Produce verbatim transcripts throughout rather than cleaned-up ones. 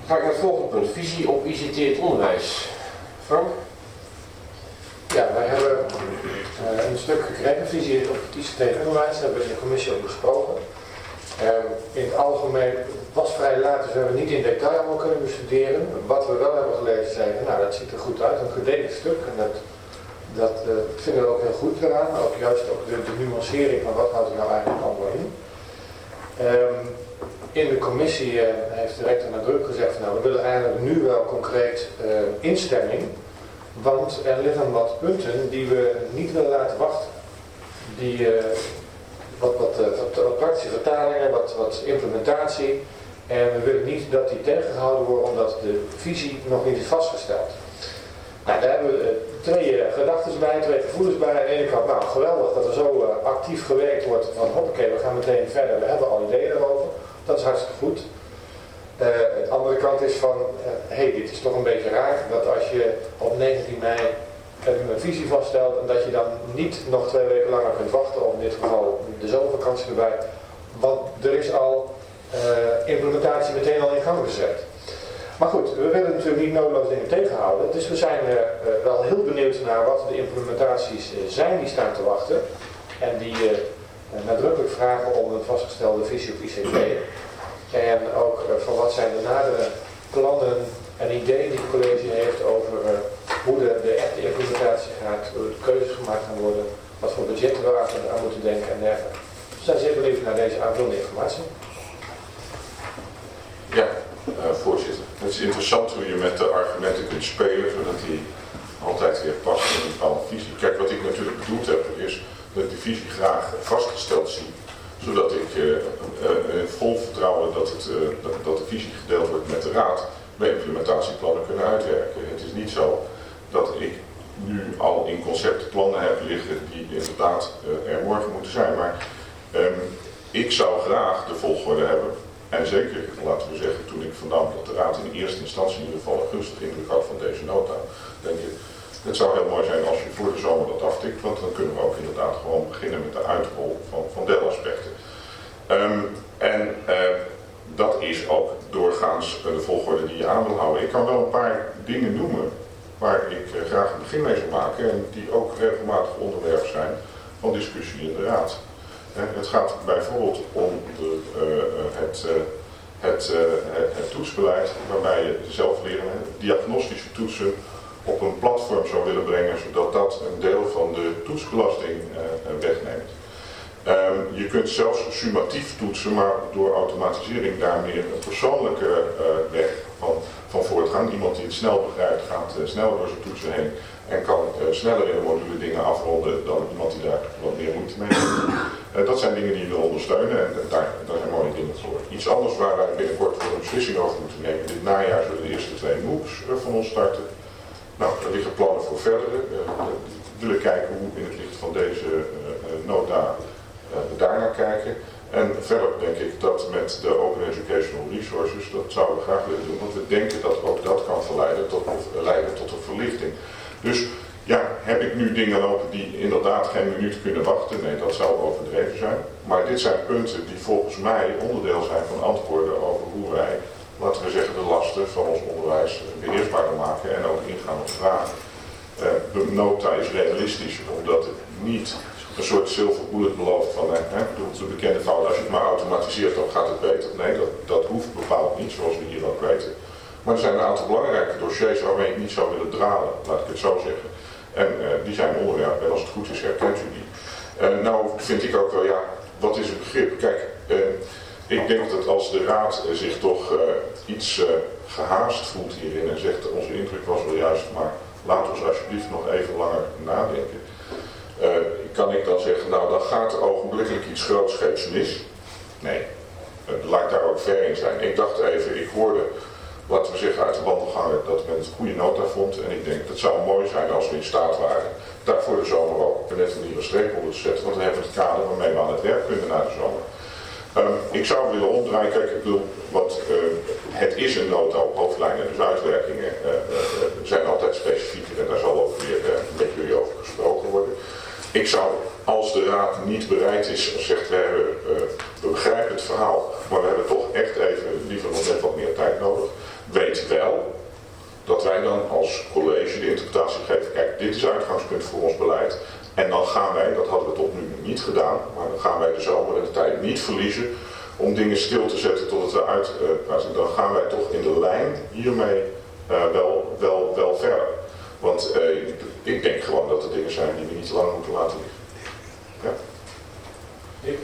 Ga ik naar het volgende punt. Visie op I C T in het onderwijs. Frank? Ja, wij hebben uh, een stuk gekregen, visie op het I C T in het onderwijs. Daar hebben we in de commissie ook besproken. Uh, in het algemeen was vrij laat, dus we hebben niet in detail allemaal kunnen bestuderen. Wat we wel hebben gelezen zeiden, nou dat ziet er goed uit, een gedegen stuk. En dat, dat uh, vinden we ook heel goed gedaan. Ook juist ook de, de nuancering van wat houdt er nou eigenlijk allemaal in. Um, in de commissie uh, heeft de rector nadrukkelijk gezegd, van, nou we willen eigenlijk nu wel concreet uh, instemming. Want er liggen wat punten die we niet willen laten wachten. Die, uh, wat, wat, uh, wat, wat praktische vertalingen, wat, wat implementatie. En we willen niet dat die tegengehouden worden omdat de visie nog niet is vastgesteld. Nou, daar hebben we uh, twee uh, gedachten bij, twee gevoelens bij. Aan de ene kant, nou geweldig dat er zo uh, actief gewerkt wordt van hoppakee, we gaan meteen verder, we hebben al ideeën erover. Dat is hartstikke goed. Uh, de andere kant is van, hé, uh, hey, dit is toch een beetje raar dat als je op negentien mei een visie vaststelt en dat je dan niet nog twee weken langer kunt wachten, of in dit geval de zomervakantie erbij, want er is al uh, implementatie meteen al in gang gezet. Maar goed, we willen natuurlijk niet nodeloos dingen tegenhouden, dus we zijn uh, uh, wel heel benieuwd naar wat de implementaties uh, zijn die staan te wachten en die uh, nadrukkelijk vragen om een vastgestelde visie op I C T. En ook uh, van wat zijn de nadere plannen en ideeën die het college heeft over uh, hoe de, de echte implementatie gaat, hoe de keuzes gemaakt gaan worden, wat voor budgetten we aan, aan moeten denken en dergelijke. Dus zijn zeer benieuwd naar deze aanvullende informatie. Ja, uh, voorzitter. Het is interessant hoe je met de argumenten kunt spelen, zodat die altijd weer passen in een bepaalde visie. Kijk, wat ik natuurlijk bedoeld heb, is dat ik de visie graag vastgesteld zie. Zodat ik uh, uh, vol vertrouwen dat, het, uh, dat, dat de visie gedeeld wordt met de raad, mijn implementatieplannen kunnen uitwerken. Het is niet zo dat ik nu al in concept plannen heb liggen die inderdaad uh, er morgen moeten zijn. Maar um, ik zou graag de volgorde hebben. En zeker, laten we zeggen, toen ik vernam dat de raad in eerste instantie in ieder geval een gunstig indruk had van deze nota, denk ik, het zou heel mooi zijn als je voor de zomer dat aftikt, want dan kunnen we ook inderdaad gewoon beginnen met de uitrol van, van delaspecten. Um, en uh, dat is ook doorgaans uh, de volgorde die je aan wil houden. Ik kan wel een paar dingen noemen waar ik uh, graag een begin mee zou maken en die ook regelmatig onderwerp zijn van discussie in de raad. Uh, het gaat bijvoorbeeld om de, uh, het, uh, het, uh, het toetsbeleid waarbij je zelflerende diagnostische toetsen op een platform zou willen brengen, zodat dat een deel van de toetsbelasting uh, wegneemt. Um, je kunt zelfs summatief toetsen, maar door automatisering daar meer een persoonlijke uh, weg van, van voortgang. Iemand die het snel begrijpt gaat uh, sneller door zijn toetsen heen en kan uh, sneller in de module dingen afronden dan iemand die daar wat meer moeite mee heeft. Uh, dat zijn dingen die je wil ondersteunen en uh, daar, daar zijn mooie dingen voor. Iets anders waar wij binnenkort voor een beslissing over moeten nemen. Dit najaar zullen de eerste twee MOOCs uh, van ons starten. Nou, er liggen plannen voor verdere. Uh, we willen kijken hoe in het licht van deze uh, nota uh, we daar naar kijken. En verder denk ik dat met de Open Educational Resources, dat zouden we graag willen doen, want we denken dat ook dat kan verleiden tot, of, leiden tot een verlichting. Dus ja, heb ik nu dingen lopen die inderdaad geen minuut kunnen wachten? Nee, dat zou overdreven zijn. Maar dit zijn punten die volgens mij onderdeel zijn van antwoorden over hoe wij, laten we zeggen, de lasten van ons onderwijs beheersbaarder maken en ook ingaan op vragen. Uh, de nota is realistisch, omdat het niet een soort silver bullet belooft van hè, de bekende fout, als je het maar automatiseert dan gaat het beter. Nee, dat, dat hoeft bepaald niet, zoals we hier ook weten. Maar er zijn een aantal belangrijke dossiers waarmee ik niet zou willen dralen, laat ik het zo zeggen. En uh, die zijn onderwerp en als het goed is herkent u die. Uh, nou vind ik ook wel, ja, wat is het begrip? Kijk, uh, ik denk dat als de raad uh, zich toch uh, iets uh, gehaast voelt hierin en zegt onze indruk was wel juist, maar laat ons alsjeblieft nog even langer nadenken. Uh, kan ik dan zeggen, nou dan gaat er ogenblikkelijk iets grootscheeps mis? Nee, uh, laat ik daar ook ver in zijn. Ik dacht even, ik hoorde, laten we zeggen uit de wandelgangen, dat men het goede nota vond. En ik denk, dat zou mooi zijn als we in staat waren daar voor de zomer ook op een nette manier een streep onder te zetten. Want dan hebben we het kader waarmee we aan het werk kunnen na de zomer. Um, ik zou willen omdraaien, kijk, ik bedoel, wat, uh, het is een nota op hoofdlijnen, dus uitwerkingen uh, uh, zijn altijd specifieker en daar zal ook weer uh, met jullie over gesproken worden. Ik zou, als de raad niet bereid is, zegt we, hebben, uh, we begrijpen het verhaal, maar we hebben toch echt even liever nog net wat meer tijd nodig. Weet voor ons beleid. En dan gaan wij, dat hadden we tot nu niet gedaan, maar dan gaan wij de zomer en de tijd niet verliezen om dingen stil te zetten tot het eruit uh, dan gaan wij toch in de lijn hiermee uh, wel, wel, wel verder. Want uh, ik denk gewoon dat er dingen zijn die we niet te lang moeten laten liggen. Ja. Ik,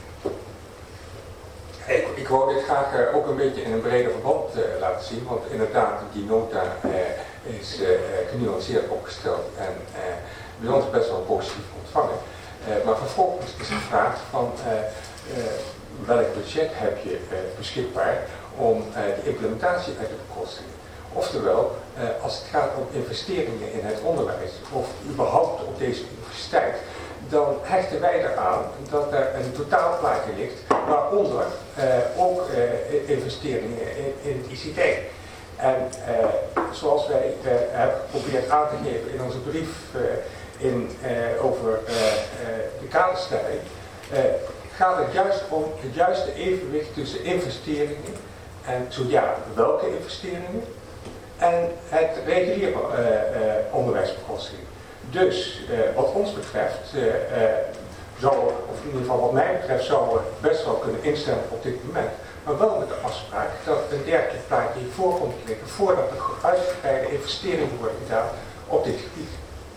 ik, ik wou dit graag uh, ook een beetje in een breder verband uh, laten zien, want inderdaad die nota uh, is uh, genuanceerd opgesteld en uh, bij ons best wel positief ontvangen. Uh, maar vervolgens is de vraag van uh, uh, welk budget heb je uh, beschikbaar om uh, de implementatie uit te bekostigen. Oftewel, uh, als het gaat om investeringen in het onderwijs of überhaupt op deze universiteit, dan hechten wij eraan dat er een totaalplaatje ligt, waaronder uh, ook uh, investeringen in, in het I C T. En uh, zoals wij uh, hebben geprobeerd aan te geven in onze brief uh, in, uh, over uh, uh, de kaderstelling, uh, gaat het juist om het juiste evenwicht tussen investeringen en zo ja, welke investeringen en het reguliere uh, uh, onderwijsbekostiging. Dus uh, wat ons betreft, uh, uh, zou, of in ieder geval wat mij betreft, zouden we best wel kunnen instemmen op dit moment. Maar wel met de afspraak dat een dergelijk plaatje voor komt te liggen voordat er uitgebreide investeringen worden gedaan op dit gebied.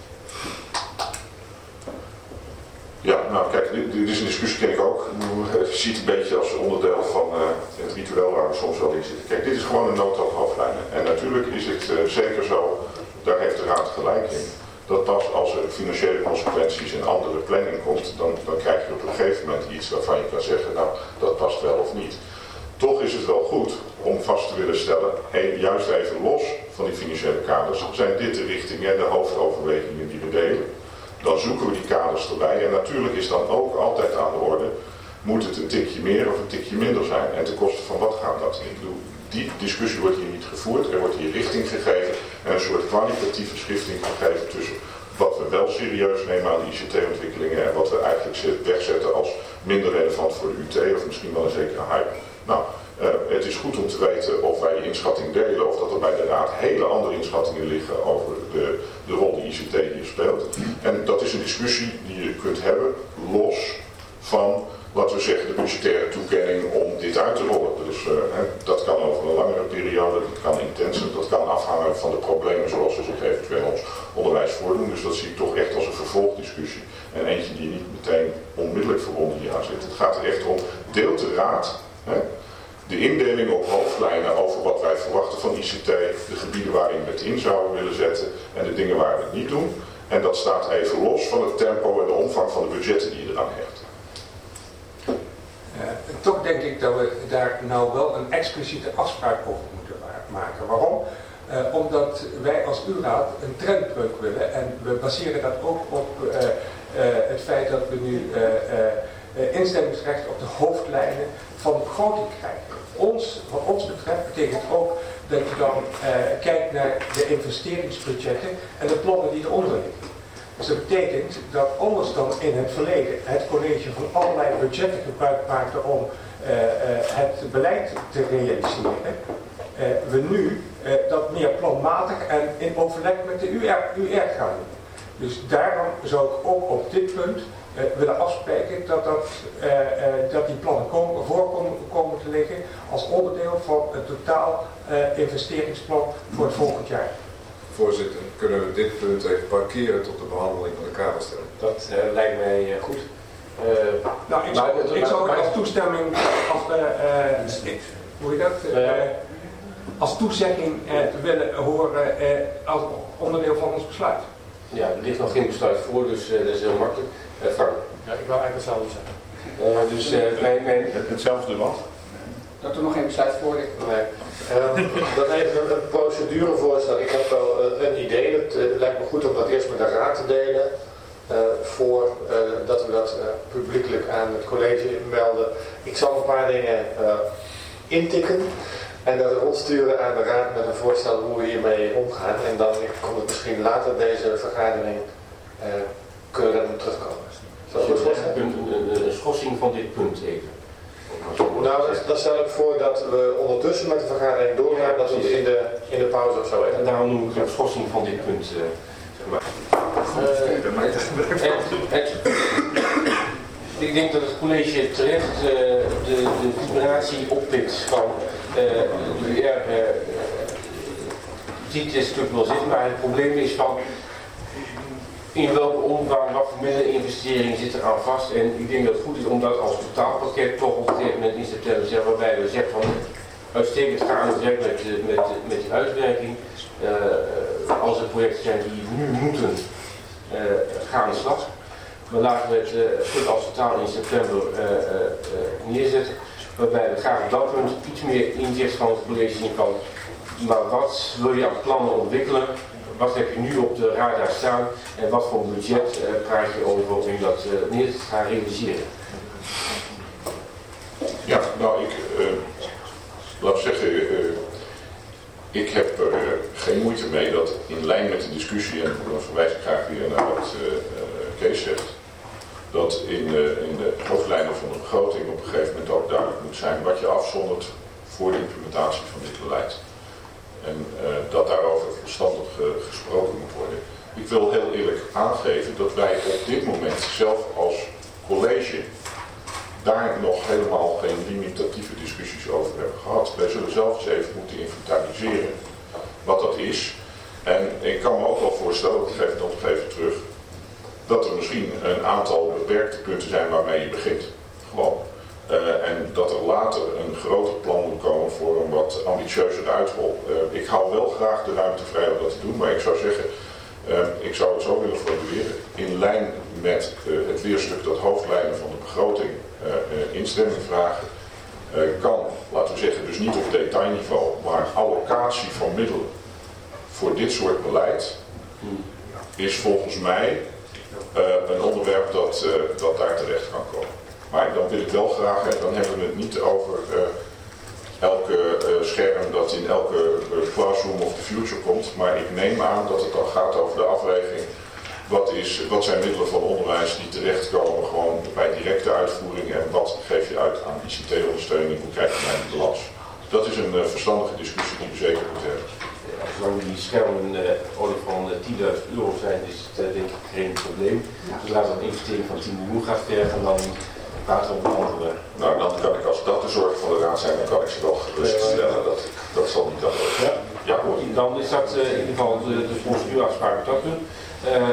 Ja, nou kijk, dit, dit is een discussie ken ik ook. Je ziet een beetje als onderdeel van uh, het ritueel waar we soms wel in zitten. Kijk, dit is gewoon een nota op hoofdlijnen. En natuurlijk is het uh, zeker zo, daar heeft de Raad gelijk in, dat pas als er financiële consequenties en andere planning komt, dan, dan krijg je op een gegeven moment iets waarvan je kan zeggen, nou, dat past wel of niet. Toch is het wel goed om vast te willen stellen, hey, juist even los van die financiële kaders, zijn dit de richtingen en de hoofdoverwegingen die we delen. Dan zoeken we die kaders erbij en natuurlijk is dan ook altijd aan de orde, moet het een tikje meer of een tikje minder zijn en ten koste van wat gaat dat? Ik bedoel, die discussie wordt hier niet gevoerd, er wordt hier richting gegeven en een soort kwalitatieve schifting gegeven tussen wat we wel serieus nemen aan de I C T-ontwikkelingen en wat we eigenlijk wegzetten als minder relevant voor de U T of misschien wel een zekere hype. Nou, uh, het is goed om te weten of wij die inschatting delen of dat er bij de Raad hele andere inschattingen liggen over de, de rol die I C T hier speelt. En dat is een discussie die je kunt hebben los van, laten we zeggen, de budgettaire toekenning om dit uit te rollen. Dus uh, hè, dat kan over een langere periode, dat kan intenser, dat kan afhangen van de problemen zoals ze zich eventueel ons onderwijs voordoen. Dus dat zie ik toch echt als een vervolgdiscussie. En eentje die niet meteen onmiddellijk verbonden hier aan zit. Het gaat er echt om, deelt de Raad hè, de indeling op hoofdlijnen over wat wij verwachten van I C T, de gebieden waarin we het in zouden willen zetten en de dingen waar we het niet doen. En dat staat even los van het tempo en de omvang van de budgetten die je eraan hecht. Uh, toch denk ik dat we daar nou wel een expliciete afspraak over moeten maken. Waarom? Uh, omdat wij als U-raad een trendbreuk willen en we baseren dat ook op uh, uh, het feit dat we nu uh, uh, instemmingsrecht op de hoofdlijnen van de begroting krijgen. Ons, wat ons betreft betekent ook dat je dan uh, kijkt naar de investeringsbudgetten en de plannen die eronder liggen. Dus dat betekent dat anders dan in het verleden het college van allerlei budgetten gebruik maakte om uh, uh, het beleid te realiseren, uh, we nu uh, dat meer planmatig en in overleg met de U R gaan doen. Dus daarom zou ik ook op dit punt uh, willen afspreken dat, dat, uh, uh, dat die plannen komen, voorkomen komen te liggen als onderdeel van het totaal uh, investeringsplan voor het volgend jaar. Voorzitter, kunnen we dit punt even parkeren tot de behandeling van de kaderstelling? Dat uh, lijkt mij uh, goed. Uh, nou, ik zou, ik zou het als toestemming, als, uh, uh, hoe je dat, uh, uh, als toezegging uh, willen horen uh, als onderdeel van ons besluit. Ja, er ligt nog geen besluit voor, dus uh, dat is heel makkelijk. Uh, Frank. Ja, ik wil eigenlijk hetzelfde zeggen. Uh, dus uh, mijn, mijn... Hetzelfde wat? Dat er nog geen besluit voor ligt. Nee. Um, dan even een, een procedurevoorstel. Ik heb wel uh, een idee. Het uh, lijkt me goed om dat eerst met de Raad te delen. Uh, voor uh, dat we dat uh, publiekelijk aan het college melden. Ik zal een paar dingen uh, intikken. En dat rondsturen aan de Raad met een voorstel hoe we hiermee omgaan. En dan komt het misschien later deze vergadering. Uh, kunnen we daarop terugkomen. Zal ik een, een, een schorsing van dit punt even. Nou, dan stel ik voor dat we ondertussen met de vergadering doorgaan, dat we in de, in de pauze of zo even. En daarom noem ik een schorsing van dit punt. Uh, zeg maar. Uh, het, het, ik denk dat het college terecht uh, de, de vibratie oppikt van uh, ja, uh, ziet is natuurlijk wel zitten, maar het probleem is van in welke omvang, wat voor middeninvestering zit er aan vast. En ik denk dat het goed is om dat als totaalpakket toch op een gegeven moment in september te zeggen, waarbij we zeggen van uitstekend gaan aan het werk met, met, met die uitwerking. Uh, als er projecten zijn die nu moeten, uh, gaan aan de slag. Maar laten we het uh, als totaal in september uh, uh, uh, neerzetten. Waarbij we graag op dat punt iets meer inzicht van het college zien kan. Maar wat wil je aan plannen ontwikkelen? Wat heb je nu op de radar staan? En wat voor budget uh, praat je over om dat uh, neer te gaan realiseren? Ja, nou ik, uh, laat ik zeggen, uh, ik heb er uh, geen moeite mee dat in lijn met de discussie, en dan verwijs ik graag weer naar wat uh, uh, Kees zegt, dat in, uh, in de hoofdlijnen van de begroting op een gegeven moment ook duidelijk moet zijn wat je afzondert voor de implementatie van dit beleid. En uh, dat daarover verstandig uh, gesproken moet worden. Ik wil heel eerlijk aangeven dat wij op dit moment zelf als college daar nog helemaal geen limitatieve discussies over hebben gehad. Wij zullen zelf eens even moeten inventariseren wat dat is. En ik kan me ook wel voorstellen, dat geef ik dan nog even terug, dat er misschien een aantal beperkte punten zijn waarmee je begint. Gewoon. Uh, en dat er later een groter plan moet komen voor een wat ambitieuzere uitrol. Uh, ik hou wel graag de ruimte vrij om dat te doen, maar ik zou zeggen, uh, ik zou het zo willen formuleren, in lijn met uh, het weerstuk dat hoofdlijnen van de begroting uh, uh, instemming vragen, uh, kan, laten we zeggen, dus niet op detailniveau, maar allocatie van middelen voor dit soort beleid is volgens mij uh, een onderwerp dat, uh, dat daar terecht kan komen. Maar dan wil ik wel graag, hè, dan hebben we het niet over uh, elke uh, scherm dat in elke uh, classroom of the future komt. Maar ik neem aan dat het dan gaat over de afweging. Wat, is, wat zijn middelen van onderwijs die terechtkomen gewoon bij directe uitvoering en wat geef je uit aan I C T-ondersteuning, hoe krijg je naar die balans. Dat is een uh, verstandige discussie die we zeker moeten hebben. Ja, zolang die schermen uh, orde van uh, tienduizend euro zijn, is het uh, denk ik geen probleem. Zodra dat een investering van tien miljoen gaat vergen, dan praten we op een andere. Nou, dan kan ik, als dat de zorg van de raad zijn, dan kan ik ze wel geruststellen. Dat, dat zal niet dat worden. Ja, ja, goed. Dan is dat uh, in ieder geval de, de procedure afspraak op dat punt. Uh,